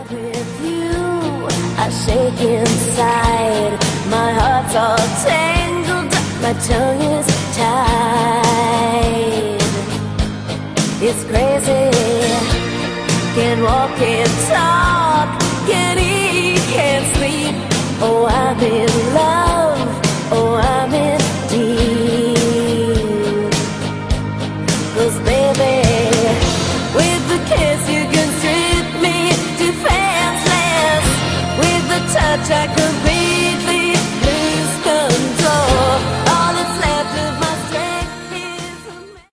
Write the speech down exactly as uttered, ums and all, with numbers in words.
With you, I shake inside. My heart's all tangled up, my tongue is tied. It's crazy. Can't walk, can't talk, can't eat, can't sleep. Oh, I've been